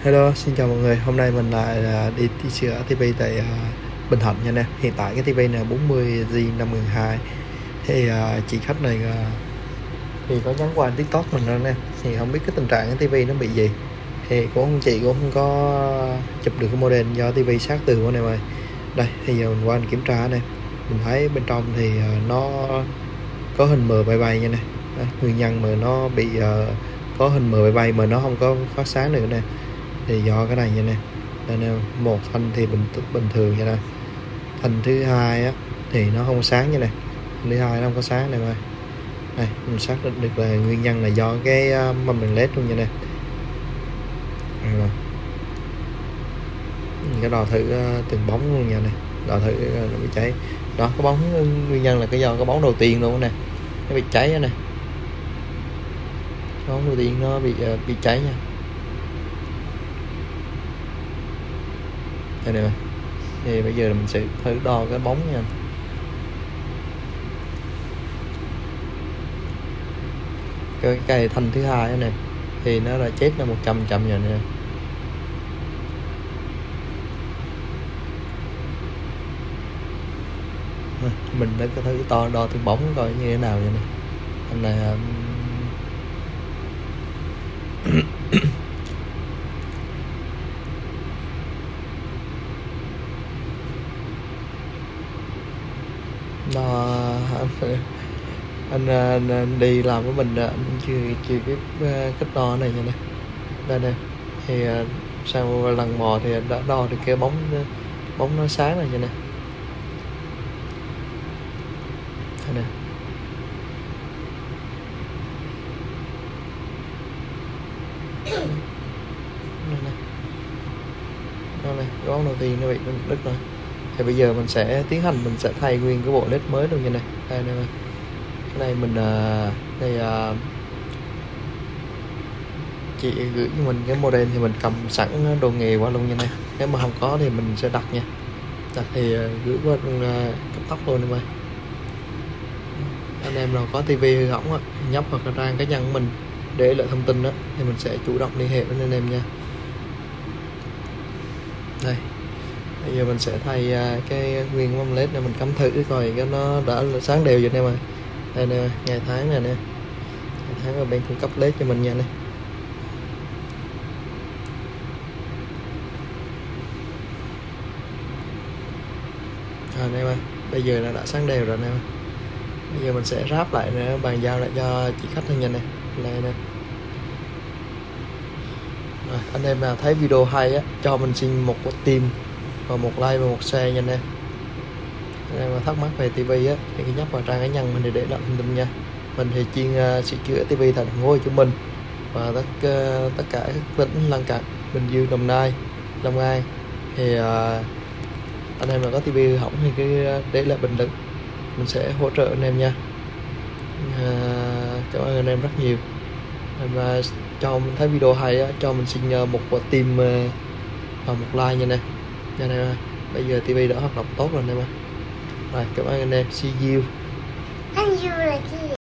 Hello, xin chào mọi người. Hôm nay mình lại đi sửa TV tại Bình Thạnh nha nè. Hiện tại cái TV này 40G52. Thì chị khách này thì có nhắn qua TikTok mình nữa nè. Thì không biết cái tình trạng cái TV nó bị gì. Thì chị cũng không có chụp được cái model do TV sát tường của này mà. Đây, thì giờ mình qua mình kiểm tra nè. Mình thấy bên trong thì nó có hình mờ bay bay nha nè. Nguyên nhân mà nó bị có hình mờ bay bay mà nó không có phát sáng nữa nè, thì do cái này nha nè. Đây nè, một thanh thì bình thường nha nè, thanh thứ hai á thì nó không có sáng nha nè, thanh thứ hai nó không có sáng này mà. Này, mình xác định được là nguyên nhân là do cái mâm đèn led luôn nha nè. Mình cái đo thử từng bóng luôn nha nè, đo thử nó bị cháy đó. Cái bóng nguyên nhân là cái do cái bóng đầu tiên luôn nè, nó bị cháy đó nè. Cái bóng đầu tiên nó bị cháy nha. Đây nè. Thì bây giờ mình sẽ thử đo cái bóng nha. Cái cây thanh thứ hai đó nè thì nó là chết là 100% rồi nè. Mình đã có thử đo từng bóng coi như thế nào vậy nè. Anh này anh đi làm với mình, anh chưa biết cách đo này nha nè. Đây nè, thì sau lần mò thì đã đo được cái bóng nó sáng này nha nè. Đây nè. Đây nè, cái bóng đầu tiên nó bị đứt rồi. Thì bây giờ mình sẽ tiến hành mình sẽ thay nguyên cái bộ led mới luôn nha nè. Đây nè, cái này mình chị gửi cho mình cái model thì mình cầm sẵn đồ nghề qua luôn nha nè. Nếu mà không có thì mình sẽ đặt nha, đặt thì gửi qua cấp tốc luôn em ơi. Anh em nào có tivi hư hỏng á, nhấp hoặc là trang cá nhân của mình để lại thông tin đó thì mình sẽ chủ động liên hệ với anh em nha. Đây, bây giờ mình sẽ thay cái nguyên mâm led này, mình cắm thử coi cái nó đã sáng đều vậy nè mà. Đây nè, ngày tháng này nè, ngày tháng ở bên cung cấp led cho mình nha nè. Nè mà, bây giờ là đã sáng đều rồi nè. Bây giờ mình sẽ ráp lại nè, bàn giao lại cho chị khách thôi nha nè. Đây nè. Rồi, anh em nào thấy video hay á, cho mình xin một tim và một like và một share nha nè. Anh em mà thắc mắc về tivi á thì nhấp vào trang cá nhân mình để lại thông tin nha. Mình thì chuyên sửa chữa tivi tại thành phố Hồ Chí Minh và tất cả các tỉnh lân cận, Bình Dương, Đồng Nai, Long An. Thì anh em nào có tivi hư hỏng thì cứ để lại bình luận, mình sẽ hỗ trợ anh em nha. Cảm ơn anh em rất nhiều. Và cho mình thấy video hay á, cho mình xin một quả tim và một like nha nè. Nha nè, bây giờ TV đã hoạt động tốt rồi nè mà. Rồi, cảm ơn anh em. See you. Thank you là gì?